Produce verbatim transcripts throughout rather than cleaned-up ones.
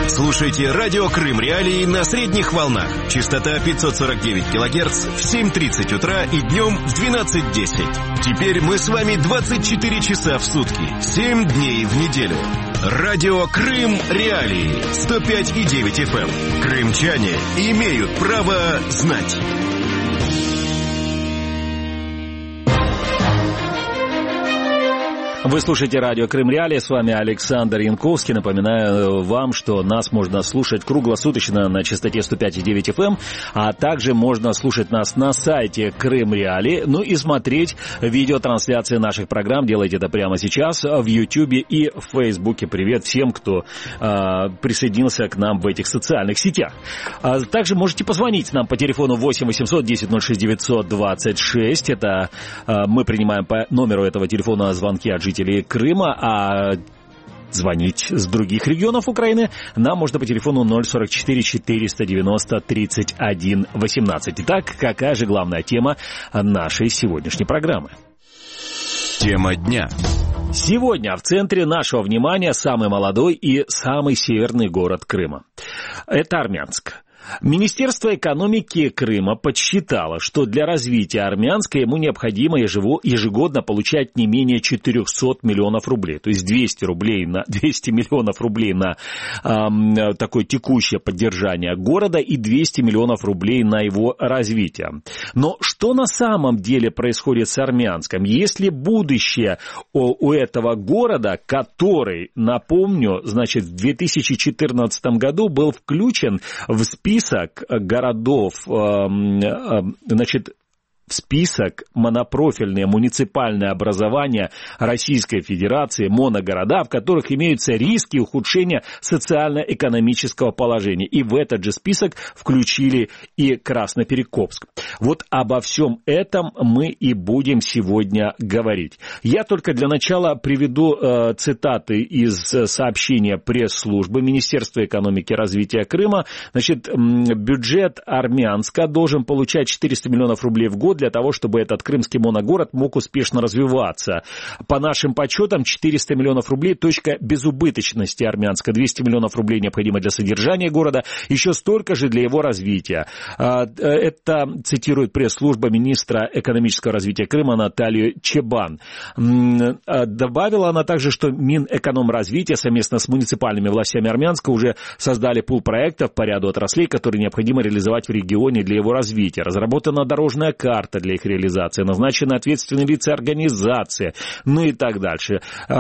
Слушайте радио Крым Реалии на средних волнах. Частота пятьсот сорок девять килогерц в семь тридцать утра и днем в двенадцать десять. Теперь мы с вами двадцать четыре часа в сутки, семь дней в неделю. Радио Крым Реалии сто пять и девять эф эм. Крымчане имеют право знать. Вы слушаете радио Крым Реалии, с вами Александр Янковский. Напоминаю вам, что нас можно слушать круглосуточно на частоте сто пять и девять эф эм, а также можно слушать нас на сайте Крым Реалии, ну и смотреть видеотрансляции наших программ. Делайте это прямо сейчас в Ютьюбе и в Фейсбуке. Привет всем, кто э, присоединился к нам в этих социальных сетях. А также можете позвонить нам по телефону восемь восемьсот десять ноль шесть девятьсот двадцать шесть. Это э, мы принимаем по номеру этого телефона звонки от жителей Крыма, а звонить с других регионов Украины нам можно по телефону ноль сорок четыре четыреста девяносто тридцать один восемнадцать. Итак, какая же главная тема нашей сегодняшней программы? Тема дня. Сегодня в центре нашего внимания самый молодой и самый северный город Крыма. Это Армянск. Министерство экономики Крыма подсчитало, что для развития Армянска ему необходимо ежегодно получать не менее четыреста миллионов рублей. То есть двести рублей на двести миллионов рублей на э, такое текущее поддержание города и двести миллионов рублей на его развитие. Но что на самом деле происходит с Армянском? Есть ли будущее у, у этого города, который, напомню, значит, в две тысячи четырнадцатом году был включен в список Список городов, значит, в список монопрофильные муниципальные образования Российской Федерации, моногорода, в которых имеются риски ухудшения социально-экономического положения. И в этот же список включили и Красноперекопск. Вот обо всем этом мы и будем сегодня говорить. Я только для начала приведу э, цитаты из сообщения пресс-службы Министерства экономики и развития Крыма. Значит, бюджет Армянска должен получать четыреста миллионов рублей в год для того, чтобы этот крымский моногород мог успешно развиваться. По нашим подсчетам, четыреста миллионов рублей – точка безубыточности Армянска. двести миллионов рублей необходимо для содержания города, еще столько же для его развития. Это цитирует пресс-служба министра экономического развития Крыма Наталью Чебан. Добавила она также, что Минэкономразвития совместно с муниципальными властями Армянска уже создали пул проектов по ряду отраслей, которые необходимо реализовать в регионе для его развития. Разработана дорожная карта для их реализации, назначены ответственные лица организации, ну и так дальше.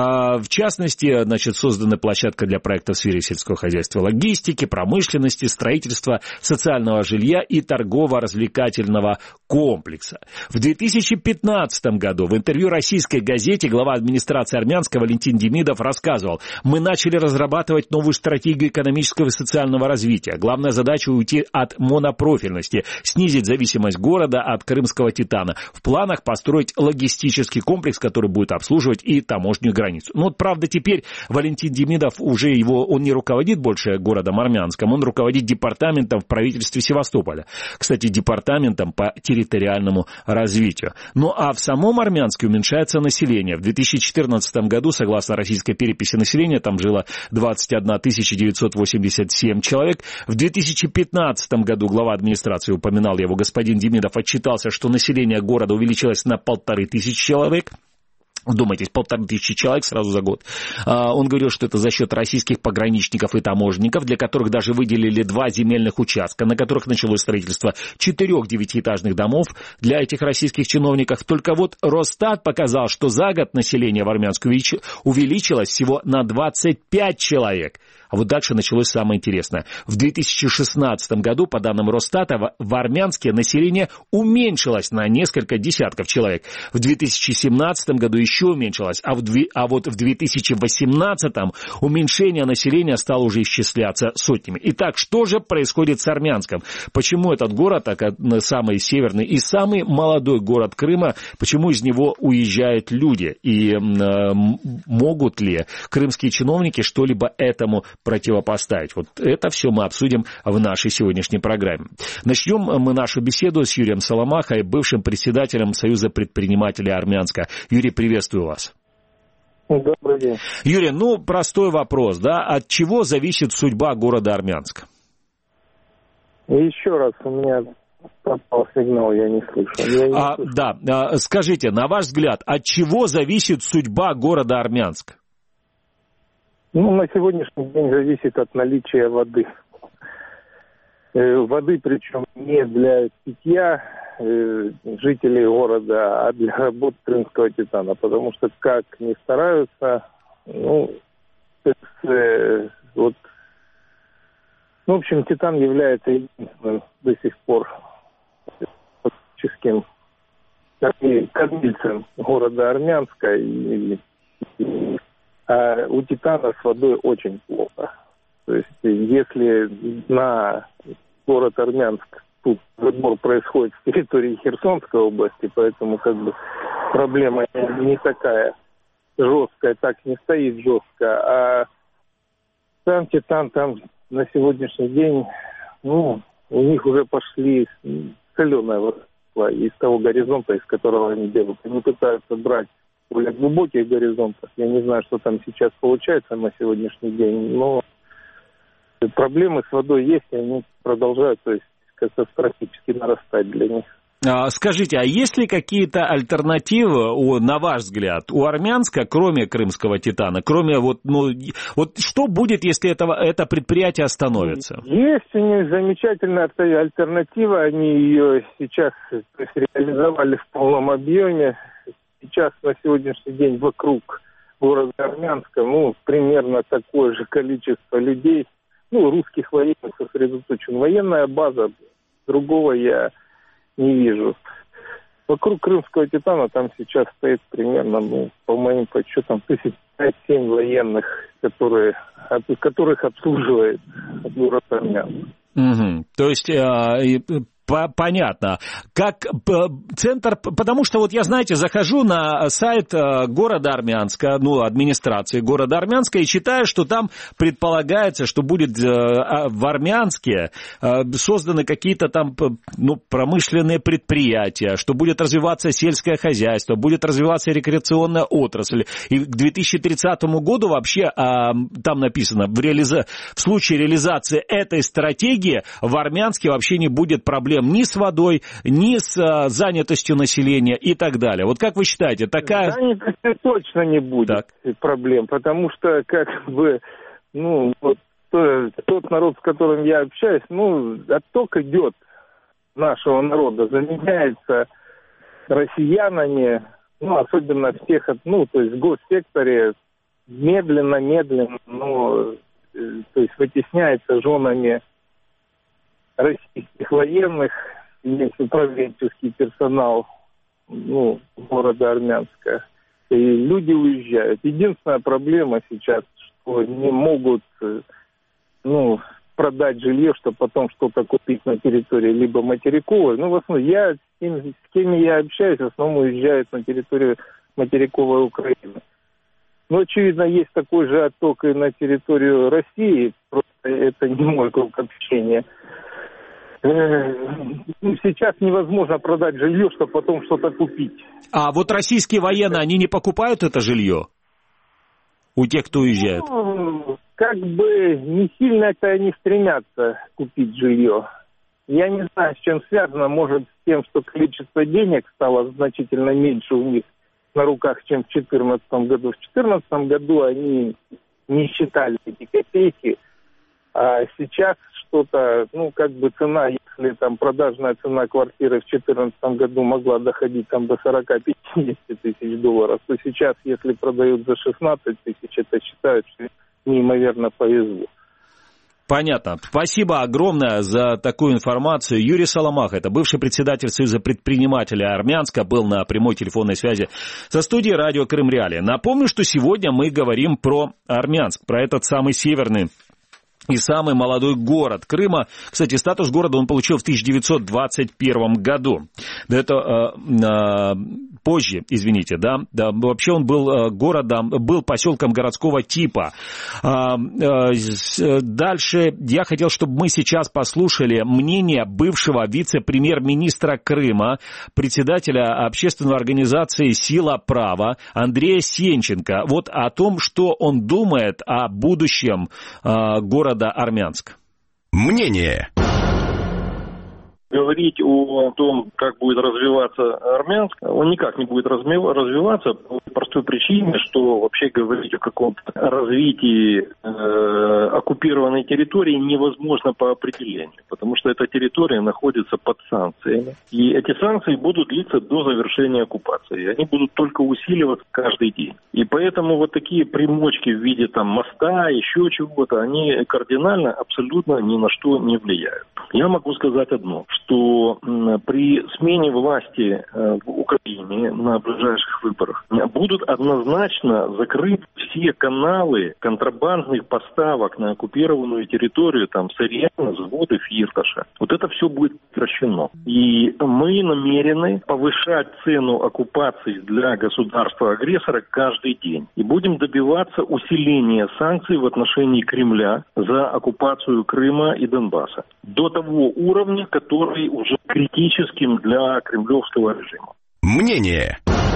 В частности, значит, создана площадка для проектов в сфере сельского хозяйства, логистики, промышленности, строительства социального жилья и торгово-развлекательного комплекса. В две тысячи пятнадцатом году в интервью российской газете глава администрации Армянска Валентин Демидов рассказывал: мы начали разрабатывать новую стратегию экономического и социального развития. Главная задача — уйти от монопрофильности, снизить зависимость города от крымского титана. В планах построить логистический комплекс, который будет обслуживать и таможенную границу. Ну вот, правда, теперь Валентин Демидов уже его, он не руководит больше городом Армянском, он руководит департаментом в правительстве Севастополя. Кстати, департаментом по территориальному развитию. Ну а в самом Армянске уменьшается население. В две тысячи четырнадцатом году, согласно российской переписи населения, там жило двадцать одна тысяча девятьсот восемьдесят семь человек. В две тысячи пятнадцатом году глава администрации, упоминал его господин Демидов, отчитался, что население города увеличилось на полторы тысячи человек. Вдумайтесь, полторы тысячи человек сразу за год. Он говорил, что это за счет российских пограничников и таможенников, для которых даже выделили два земельных участка, на которых началось строительство четырех девятиэтажных домов для этих российских чиновников. Только вот Росстат показал, что за год население в Армянске увеличилось всего на двадцать пять человек. А вот дальше началось самое интересное. В две тысячи шестнадцатом году, по данным Росстата, в Армянске население уменьшилось на несколько десятков человек. В две тысячи семнадцатом году еще уменьшилось, а, в две, а вот в две тысячи восемнадцатом уменьшение населения стало уже исчисляться сотнями. Итак, что же происходит с Армянском? Почему этот город, самый северный и самый молодой город Крыма, почему из него уезжают люди? И э, могут ли крымские чиновники что-либо этому противопоставить? Вот это все мы обсудим в нашей сегодняшней программе. Начнем мы нашу беседу с Юрием Соломахой, бывшим председателем Союза предпринимателей Армянска. Юрий, приветствую вас. Добрый день. Юрий, ну, простой вопрос, да, от чего зависит судьба города Армянска? Еще раз, у меня пропал сигнал, я не слышу. Я не а, слышу. Да, а, скажите, на ваш взгляд, от чего зависит судьба города Армянска? Ну, на сегодняшний день зависит от наличия воды. Воды, причем не для питья жителей города, а для работы крымского титана. Потому что как ни стараются, ну, это, вот, ну, в общем, титан является единственным до сих пор фактическим кормильцем города Армянска. И, и, а у титана с водой очень плохо. То есть, если на город Армянск тут сбор происходит с территории Херсонской области, поэтому как бы проблема не такая жесткая, так не стоит жестко. А там титан, там на сегодняшний день, ну, у них уже пошли соленая вода из того горизонта, из которого они делают. Они пытаются брать более глубоких горизонтов. Я не знаю, что там сейчас получается на сегодняшний день, но проблемы с водой есть, и они продолжают, то есть, катастрофически нарастать для них. Скажите, а есть ли какие-то альтернативы, у, на ваш взгляд, у Армянска, кроме крымского титана, кроме вот, ну, вот что будет, если этого, это предприятие остановится? Есть у них замечательная альтернатива, они ее сейчас, то есть, реализовали в полном объеме. Сейчас на сегодняшний день вокруг города Армянска, ну, примерно такое же количество людей, ну, русских военных сосредоточен. Военная база, другого я не вижу. Вокруг крымского титана там сейчас стоит примерно, ну, по моим подсчетам, тысяч пять-семь военных, которые, от которых обслуживает город Армянск. Угу. То есть... Э, Понятно. Как центр, потому что вот я, знаете, захожу на сайт города Армянска, ну, администрации города Армянска, и читаю, что там предполагается, что будет в Армянске созданы какие-то там, ну, промышленные предприятия, что будет развиваться сельское хозяйство, будет развиваться рекреационная отрасль. И к две тысячи тридцатому году вообще, там написано, в, реализа... в случае реализации этой стратегии в Армянске вообще не будет проблем ни с водой, ни с а, занятостью населения и так далее. Вот как вы считаете, такая... Занятости точно не будет так. проблем, потому что, как бы, ну, вот тот народ, с которым я общаюсь, ну, отток идет нашего народа, заменяется россиянами, ну, особенно в тех, ну, то есть в госсекторе, медленно-медленно, ну, то есть вытесняется женами российских военных, есть управленческий персонал, ну, города Армянска, и люди уезжают. Единственная проблема сейчас, что не могут, ну, продать жилье, чтобы потом что-то купить на территории либо материковой. Ну, в основном, я, с кем, с кем я общаюсь, в основном уезжают на территорию материковой Украины. Но, очевидно, есть такой же отток и на территорию России, просто это не мой круг общения. Сейчас невозможно продать жилье, чтобы потом что-то купить. А вот российские военные, они не покупают это жилье? У тех, кто уезжает? Ну, как бы не сильно-то они стремятся купить жилье. Я не знаю, с чем связано. Может, с тем, что количество денег стало значительно меньше у них на руках, чем в две тысячи четырнадцатом году. В две тысячи четырнадцатом году они не считали эти копейки. А сейчас что-то, ну, как бы цена, если там продажная цена квартиры в две тысячи четырнадцатом году могла доходить там до сорок-пятьдесят тысяч долларов, то сейчас, если продают за шестнадцать тысяч, это считают, что неимоверно повезло. Понятно. Спасибо огромное за такую информацию. Юрий Соломаха, это бывший председатель Союза предпринимателей Армянска, был на прямой телефонной связи со студией радио Крым Реалии. Напомню, что сегодня мы говорим про Армянск, про этот самый северный и самый молодой город Крыма. Кстати, статус города он получил в тысяча девятьсот двадцать первом году. Да это э, э, позже, извините, да, да. Вообще он был э, городом, был поселком городского типа. Э, э, дальше я хотел, чтобы мы сейчас послушали мнение бывшего вице-премьер-министра Крыма, председателя общественной организации «Сила права» Андрея Сенченко. Вот о том, что он думает о будущем э, города Армянск. Мнение. Говорить о том, как будет развиваться Армянск, он никак не будет развиваться по простой причине, что вообще говорить о каком-то развитии э, оккупированной территории невозможно по определению, потому что эта территория находится под санкциями, и эти санкции будут длиться до завершения оккупации, они будут только усиливаться каждый день. И поэтому вот такие примочки в виде там моста, еще чего-то, они кардинально абсолютно ни на что не влияют. Я могу сказать одно, что при смене власти в Украине на ближайших выборах будут однозначно закрыты все каналы контрабандных поставок на оккупированную территорию, там, сырья, заводы, Фирташа. Вот это все будет прекращено. И мы намерены повышать цену оккупации для государства-агрессора каждый день. И будем добиваться усиления санкций в отношении Кремля за оккупацию Крыма и Донбасса до того уровня, который уже критическим для кремлевского режима. Мнение.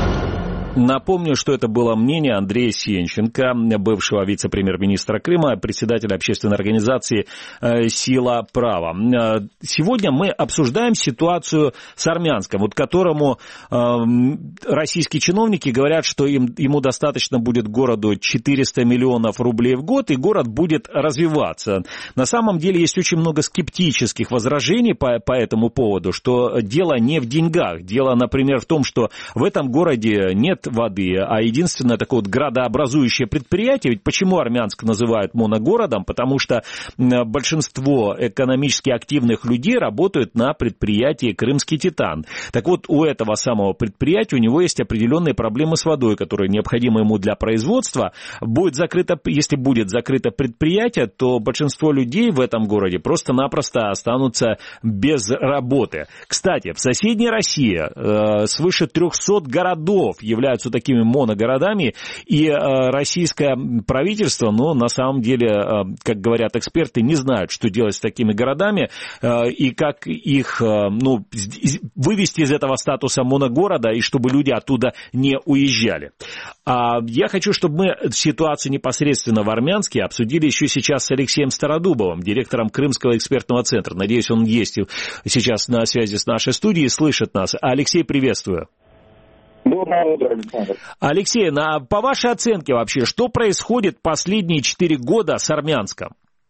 Напомню, что это было мнение Андрея Сенченко, бывшего вице-премьер-министра Крыма, председателя общественной организации «Сила права». Сегодня мы обсуждаем ситуацию с Армянском, вот которому российские чиновники говорят, что им, ему достаточно будет городу четыреста миллионов рублей в год, и город будет развиваться. На самом деле есть очень много скептических возражений по, по этому поводу, что дело не в деньгах. Дело, например, в том, что в этом городе нет воды, а единственное такое вот градообразующее предприятие, ведь почему Армянск называют моногородом? Потому что большинство экономически активных людей работают на предприятии «Крымский титан». Так вот, у этого самого предприятия, у него есть определенные проблемы с водой, которые необходимы ему для производства. Будет закрыто, если будет закрыто предприятие, то большинство людей в этом городе просто-напросто останутся без работы. Кстати, в соседней России э, свыше трехсот городов являются такими моногородами, и э, российское правительство, ну, на самом деле, э, как говорят эксперты, не знают, что делать с такими городами, э, и как их, э, ну, вывести из этого статуса моногорода, и чтобы люди оттуда не уезжали. А я хочу, чтобы мы ситуацию непосредственно в Армянске обсудили еще сейчас с Алексеем Стародубовым, директором Крымского экспертного центра. Надеюсь, он есть сейчас на связи с нашей студией, слышит нас. Алексей, приветствую. Доброе утро, Александр. Алексей, на, по вашей оценке вообще, что происходит последние четыре года с Армянском?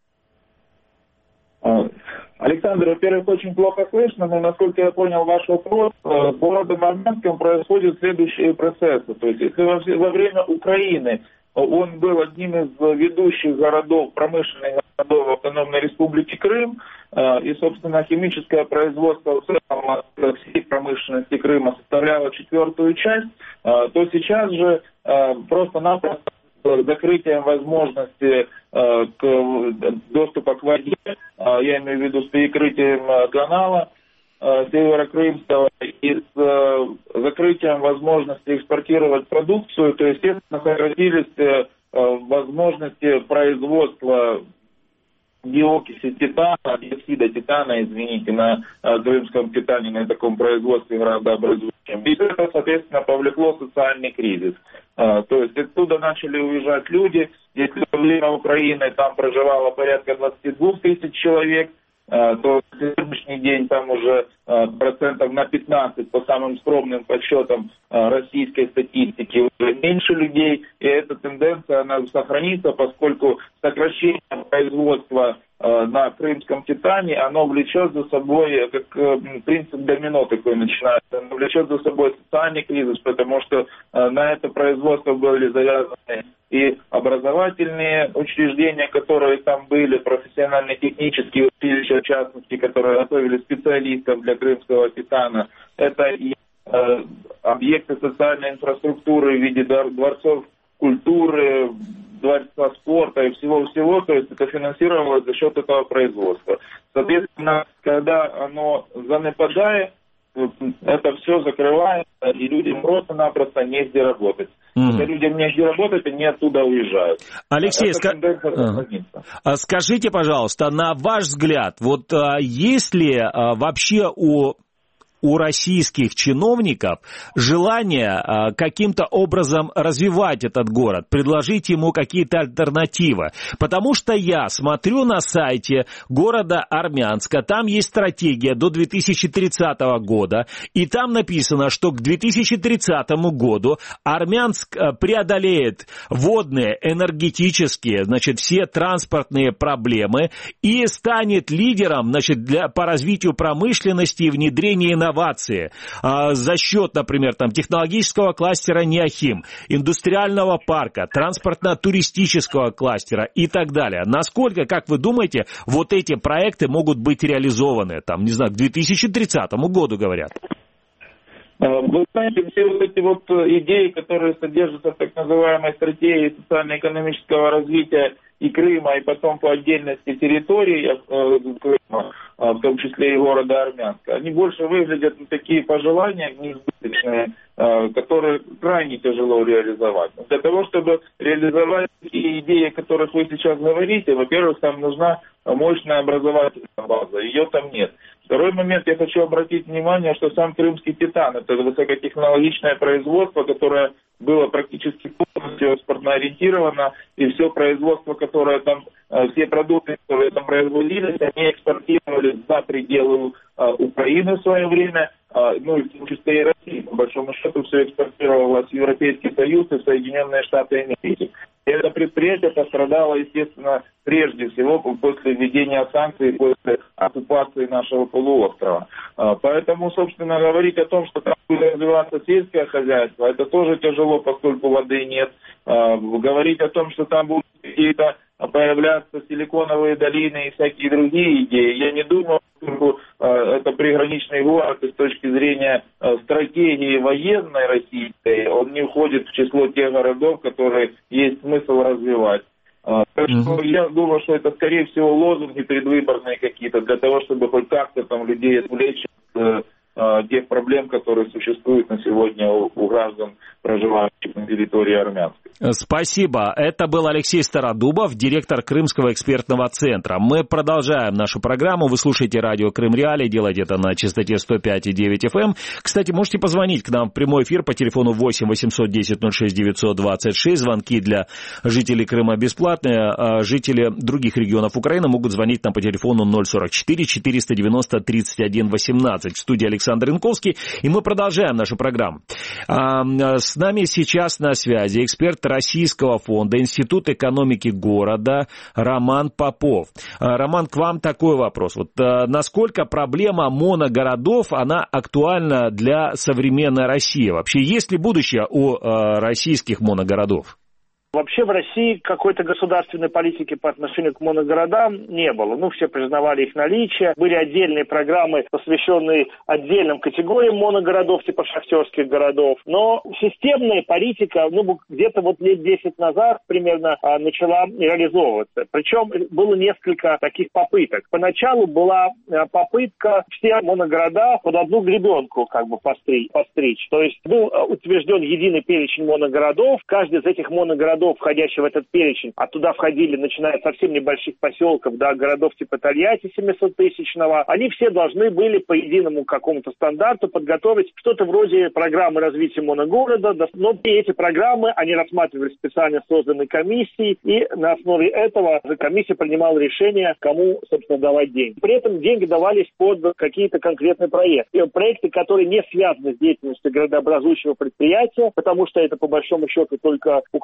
Александр, во-первых, очень плохо слышно, но, насколько я понял ваш вопрос, с городом Армянском происходят следующие процессы. То есть, если во, во время Украины он был одним из ведущих городов, промышленных городов Автономной Республики Крым, и, собственно, химическое производство в целом всей промышленности Крыма составляло четвертую часть, то сейчас же просто-напросто с закрытием возможности к доступа к воде, я имею в виду с перекрытием канала Северокрымского и с закрытием возможности экспортировать продукцию, то, естественно, сократились возможности производства диокиси титана, диоксида титана, извините, на Крымском титане, на таком производстве градообразующем. И это, соответственно, повлекло социальный кризис. То есть оттуда начали уезжать люди. Если во время Украины там проживало порядка двадцать два тысяч человек, то в сегодняшний день там уже процентов на пятнадцать по самым скромным подсчетам российской статистики уже меньше людей, и эта тенденция она сохранится, поскольку сокращение производства на Крымском титане, оно влечет за собой, как принцип домино такой начинается, оно влечет за собой социальный кризис, потому что на это производство были завязаны и образовательные учреждения, которые там были, профессионально-технические училища, в частности, которые готовили специалистов для Крымского титана. Это и э, объекты социальной инфраструктуры в виде дворцов культуры, дворца спорта и всего-всего, то есть это финансировалось за счет этого производства. Соответственно, когда оно занепадает, это все закрывается, и людям просто-напросто негде работать. Mm-hmm. Когда людям негде работать, они оттуда уезжают. Алексей, ска... а, скажите, пожалуйста, на ваш взгляд, вот а, есть ли а, вообще у... у российских чиновников желание а, каким-то образом развивать этот город, предложить ему какие-то альтернативы. Потому что я смотрю на сайте города Армянска, там есть стратегия до две тысячи тридцатого года, и там написано, что к две тысячи тридцатому году Армянск преодолеет водные, энергетические, значит, все транспортные проблемы и станет лидером, значит, для, по развитию промышленности и внедрения инноваций. Инновации а, за счет, например, там, технологического кластера «Неохим», индустриального парка, транспортно-туристического кластера и так далее. Насколько, как вы думаете, вот эти проекты могут быть реализованы, там, не знаю, к две тысячи тридцатому году, говорят? Вы знаете, все вот эти вот идеи, которые содержатся в так называемой стратегии социально-экономического развития и Крыма, и потом по отдельности территории Крыма, в том числе и города Армянска, они больше выглядят на такие пожелания несбыточные, которые крайне тяжело реализовать. Для того, чтобы реализовать такие идеи, о которых вы сейчас говорите, во-первых, там нужна мощная образовательная база, ее там нет. Второй момент, я хочу обратить внимание, что сам Крымский Титан, это высокотехнологичное производство, которое было практически полностью экспортно ориентировано, и все производство, которое там, все продукты, которые там производились, они экспортировались за пределы Украины в свое время, ну и в том числе и России. По большому счету все экспортировалось в Европейский Союз и в Соединенные Штаты Америки. И это предприятие пострадало, естественно, прежде всего после введения санкций, после оккупации нашего полуострова. Поэтому, собственно, говорить о том, что там будет развиваться сельское хозяйство, это тоже тяжело, поскольку воды нет. Говорить о том, что там будут какие-то появляться силиконовые долины и всякие другие идеи, я не думаю, что это приграничный город и с точки зрения стратегии военной российской, он не входит в число тех городов, которые есть смысл развивать. Так что mm-hmm. я думаю, что это, скорее всего, лозунги предвыборные какие-то, для того, чтобы хоть как-то там людей отвлечь от э, тех проблем, которые существуют на сегодня у, у граждан, проживающих на территории Армянска. Спасибо. Это был Алексей Стародубов, директор Крымского экспертного центра. Мы продолжаем нашу программу. Вы слушаете радио Крым Реалии, делаете это на частоте сто пять и девять эф эм. Кстати, можете позвонить к нам в прямой эфир по телефону восемь восемьсот десять ноль шесть девятьсот двадцать шесть. Звонки для жителей Крыма бесплатные. А жители других регионов Украины могут звонить нам по телефону ноль сорок четыре четыреста девяносто тридцать один восемнадцать. В студии Александр Янковский. И мы продолжаем нашу программу. С нами сейчас на связи эксперт Российского фонда, Институт экономики города Роман Попов. Роман, к вам такой вопрос. Вот, насколько проблема моногородов, она актуальна для современной России? Вообще, есть ли будущее у российских моногородов? Вообще в России какой-то государственной политики по отношению к моногородам не было. Ну, все признавали их наличие. Были отдельные программы, посвященные отдельным категориям моногородов, типа шахтерских городов. Но системная политика, ну, где-то вот лет десять назад примерно начала реализовываться. Причем было несколько таких попыток. Поначалу была попытка все моногорода под одну гребенку как бы постричь. постричь. То есть был утвержден единый перечень моногородов. Каждый из этих моногородов, входящих в этот перечень, а туда входили, начиная от совсем небольших поселков до городов типа Тольятти семисоттысячного, они все должны были по единому какому-то стандарту подготовить что-то вроде программы развития моногорода, но эти программы, они рассматривались специально созданной комиссией, и на основе этого комиссия принимала решение, кому, собственно, давать деньги. При этом деньги давались под какие-то конкретные проекты. Проекты, которые не связаны с деятельностью городообразующего предприятия, потому что это, по большому счету, только укрепляло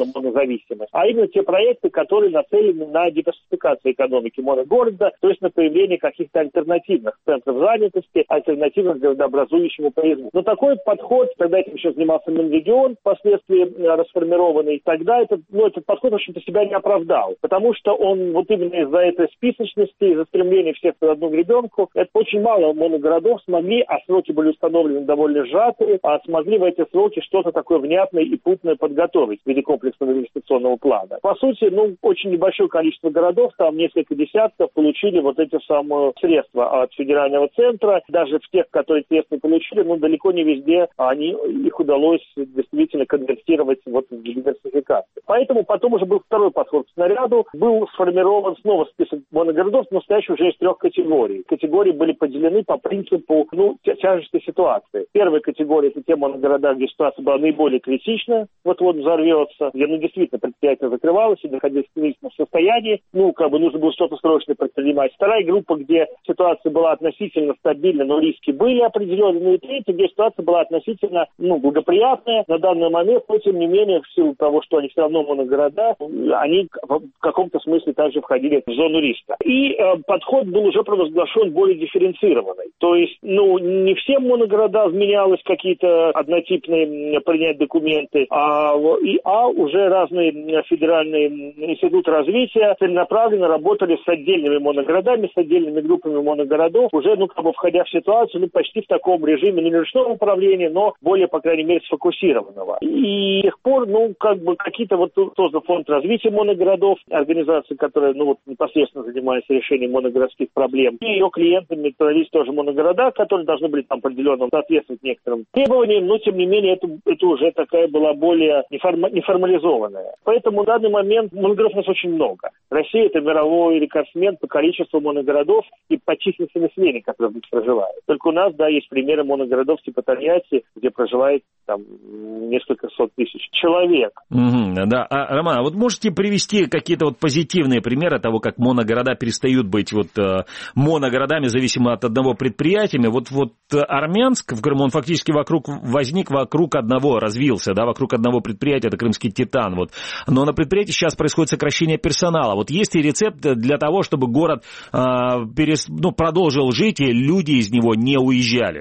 монозависимы, а именно те проекты, которые нацелены на диверсификацию экономики моногорода, то есть на появление каких-то альтернативных центров занятости, альтернативных городообразующему производству. Но такой подход, тогда этим еще занимался Минрегион, впоследствии расформированный, тогда этот, ну, этот подход, в общем-то, себя не оправдал, потому что он вот именно из-за этой списочности, из-за стремления всех под одну гребенку, это очень мало моногородов смогли, а сроки были установлены довольно сжатые, а смогли в эти сроки что-то такое внятное и путное подготовить в виде комплексного инвестиционного плана. По сути, ну, очень небольшое количество городов, там несколько десятков, получили вот эти самые средства от федерального центра. Даже в тех, которые средства получили, ну, далеко не везде они, их удалось действительно конвертировать вот в диверсификацию. Поэтому потом уже был второй подход к снаряду. Был сформирован снова список моногородов, но настоящий уже из трех категорий. Категории были поделены по принципу, ну, тяжести ситуации. Первая категория — это те моногорода, где ситуация была наиболее критична, вот-вот взорвется, где, ну, действительно предприятие закрывалось и находилось в кризисном состоянии, ну, как бы нужно было что-то срочно предпринимать. Вторая группа, где ситуация была относительно стабильна, но риски были определенные. Ну и третья, где ситуация была относительно, ну, благоприятная на данный момент, но тем не менее, в силу того, что они все равно моногорода, они в каком-то смысле также входили в зону риска. И э, подход был уже провозглашен более дифференцированный. То есть, ну, не всем моногородам вменялось какие-то однотипные принять документы, а, и, а уже разные федеральные институты развития целенаправленно работали с отдельными моногородами, с отдельными группами моногородов, уже, ну, как бы входя в ситуацию, ну, почти в таком режиме, не ручного управления, но более, по крайней мере, сфокусированного. И с тех пор, ну, как бы какие-то вот создан фонд развития моногородов, организация, которая, ну, вот непосредственно занимается решением моногородских проблем. И ее клиентами становились тоже моногорода, которые должны были там определенно соответствовать некоторым требованиям, но, тем не менее, это, это уже такая была более неформа, неформализованная. Поэтому в данный момент моногородов у нас очень много. Россия — это мировой рекордсмен по количеству моногородов и по численности населения, которое в них проживает. Только у нас, да, есть примеры моногородов типа Тольятти, где проживает там несколько сот тысяч человек. Угу, да. А, Роман, а вот можете привести какие-то вот позитивные примеры того, как моногорода перестают быть вот э, моногородами, зависимо от одного предприятия? Вот, вот Армянск в Крыму, он фактически вокруг, возник вокруг одного, развился, да, вокруг одного предприятия, это крымский «Титан». Вот. Но на предприятии сейчас происходит сокращение персонала. Вот есть ли рецепт для того, чтобы город э, перес, ну, продолжил жить, и люди из него не уезжали?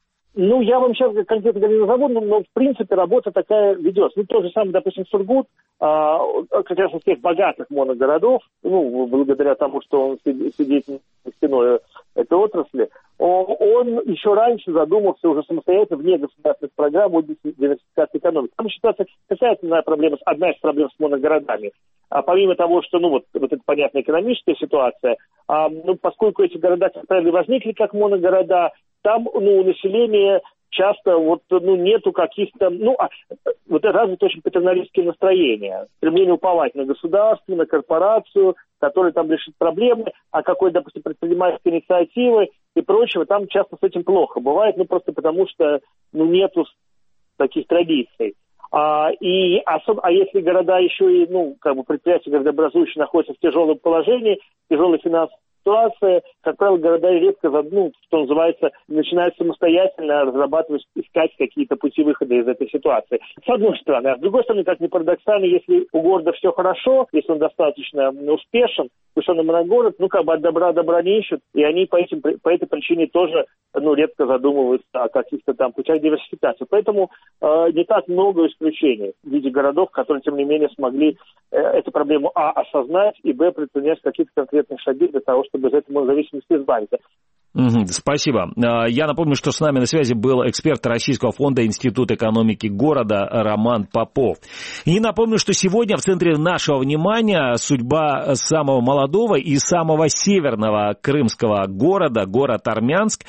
Ну, я вам сейчас конкретно говорю, назову, но, но в принципе работа такая ведется. Ну, тот же самый, допустим, Сургут, а, как раз из тех богатых моногородов, ну, благодаря тому, что он сидит на стеной этой отрасли, он, он еще раньше задумался уже самостоятельно вне государственных программ о диверсификации экономики. Там считается касательная проблема, одна из проблем с моногородами. А помимо того, что, ну, вот, вот это понятная экономическая ситуация, а, ну, поскольку эти города, как правило, возникли как моногорода, там, ну, у населения часто вот, ну, нету каких-то, ну, а, вот это развито очень патерналистские настроения, стремление уповать на государство, на корпорацию, которая там решит проблемы, а какой, допустим, предпринимательской инициативы и прочего, там часто с этим плохо бывает, ну, просто потому что, ну, нету таких традиций. А, и особ... а если города еще и, ну, как бы предприятия городообразующие находятся в тяжелом положении, тяжелой финансовой ситуации, как правило, города редко, ну, что называется, начинают самостоятельно разрабатывать, искать какие-то пути выхода из этой ситуации. С одной стороны. А с другой стороны, как ни парадоксально, если у города все хорошо, если он достаточно успешен, пусть он и моногород, ну, как бы от добра добра не ищут, и они по, этим, по этой причине тоже, ну, редко задумываются о каких-то там путях диверсификации. Поэтому э, не так много исключений в виде городов, которые, тем не менее, смогли э, эту проблему, а, осознать, и, б, предпринять какие-то конкретные шаги для того, чтобы из этой зависимости избавиться. Угу, спасибо. Я напомню, что с нами на связи был эксперт Российского фонда Института экономики города Роман Попов. И напомню, что сегодня в центре нашего внимания судьба самого молодого и самого северного крымского города, город Армянск.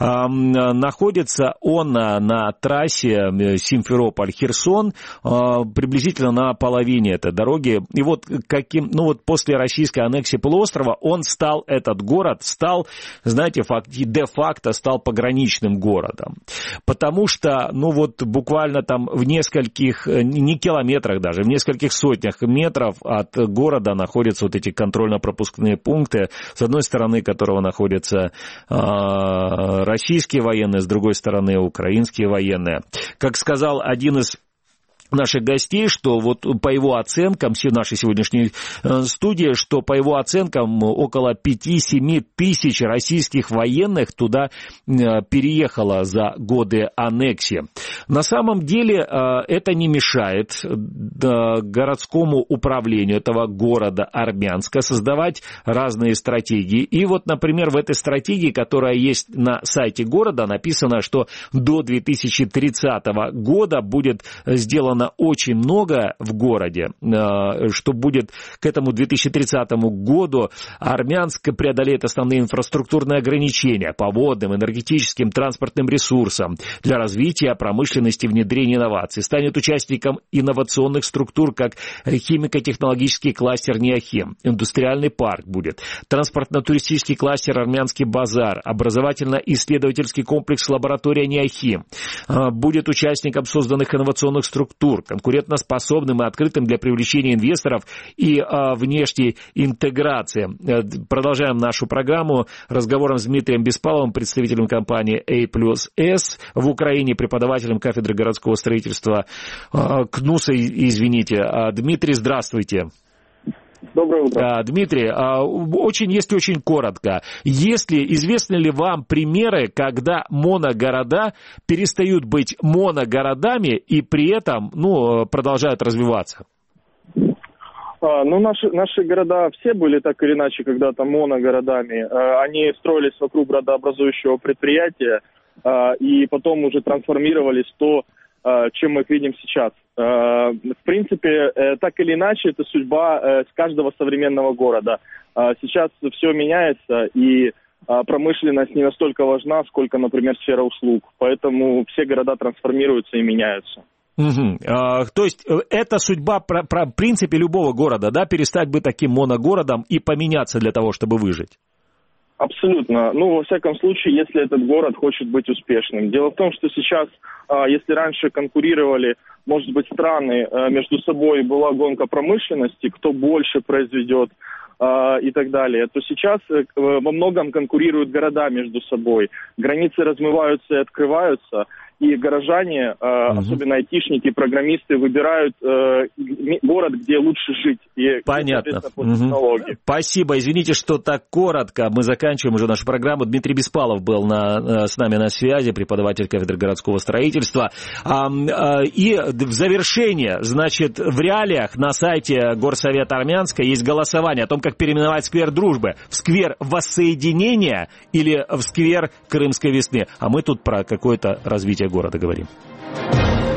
Находится он на трассе Симферополь-Херсон, приблизительно на половине этой дороги. И вот каким, ну вот после российской аннексии полуострова он стал, этот город стал, знаете, де-факто стал пограничным городом. Потому что, ну вот буквально там в нескольких, не километрах даже, в нескольких сотнях метров от города находятся вот эти контрольно-пропускные пункты, с одной стороны которого находятся э, российские военные, с другой стороны украинские военные. Как сказал один из наших гостей, что вот по его оценкам, нашей сегодняшней студии, что по его оценкам около пять-семь тысяч российских военных туда переехало за годы аннексии. На самом деле это не мешает городскому управлению этого города Армянска создавать разные стратегии. И вот, например, в этой стратегии, которая есть на сайте города, написано, что до две тысячи тридцатого года будет сделано очень много в городе, что будет к этому две тысячи тридцатому году Армянск преодолеет основные инфраструктурные ограничения по водным, энергетическим, транспортным ресурсам для развития промышленности, внедрения инноваций, станет участником инновационных структур, как химико-технологический кластер «Неохим», индустриальный парк будет, транспортно-туристический кластер «Армянский базар», образовательно-исследовательский комплекс «Лаборатория Неохим», будет участником созданных инновационных структур, конкурентоспособным и открытым для привлечения инвесторов и а, внешней интеграции. Продолжаем нашу программу разговором с Дмитрием Беспаловым, представителем компании A плюс S в Украине, преподавателем кафедры городского строительства а, КНУСа, извините. А, Дмитрий, здравствуйте. Доброе утро. А, Дмитрий, а, очень, если очень коротко, если известны ли вам примеры, когда моногорода перестают быть моногородами и при этом, ну, продолжают развиваться? А, ну, наши, наши города все были так или иначе когда-то моногородами. А, они строились вокруг градообразующего предприятия а, и потом уже трансформировались в то, чем мы их видим сейчас. В принципе, так или иначе, это судьба с каждого современного города. Сейчас все меняется, и промышленность не настолько важна, сколько, например, сфера услуг. Поэтому все города трансформируются и меняются. Угу. А, то есть это судьба, про, про, в принципе, любого города, да, перестать быть таким моногородом и поменяться для того, чтобы выжить? Абсолютно. Ну, во всяком случае, если этот город хочет быть успешным. Дело в том, что сейчас, если раньше конкурировали, может быть, страны между собой, была гонка промышленности, кто больше произведет и так далее, то сейчас во многом конкурируют города между собой. Границы размываются и открываются, и горожане, угу. особенно айтишники, программисты, выбирают город, где лучше жить. И, понятно. Угу. Спасибо. Извините, что так коротко. Мы заканчиваем уже нашу программу. Дмитрий Беспалов был на, с нами на связи, преподаватель кафедры городского строительства. И в завершение, значит, в реалиях на сайте Горсовета Армянска есть голосование о том, как переименовать сквер Дружбы в сквер Воссоединения или в сквер Крымской весны. А мы тут про какое-то развитие города говорим.